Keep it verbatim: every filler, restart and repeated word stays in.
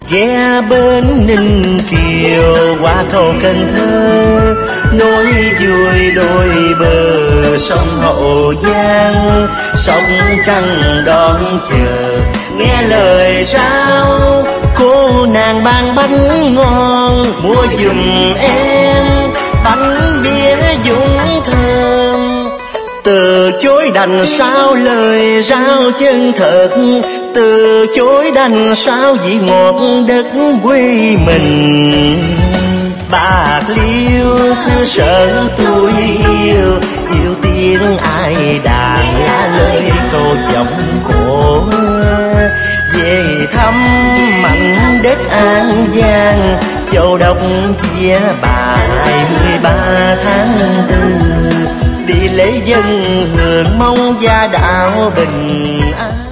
ghé bên Ninh Kiều qua cầu Cần Thơ, nối vui đôi bờ sông Hậu Giang, sông trăng đón chờ nghe lời rao cô nàng ban bánh ngon, mua giùm em bánh bia dũng thơm. Từ chối đành sao lời rao chân thật, từ chối đành sao vì một đất quê mình. Bạc Liêu xứ sở tôi yêu, yêu tiếng ai đàn lá lời câu giọng cổ. Về thăm mảnh đất An Giang, châu đốc chia bài mười ba tháng tư, đi lễ dân hưởng mong gia đạo bình an.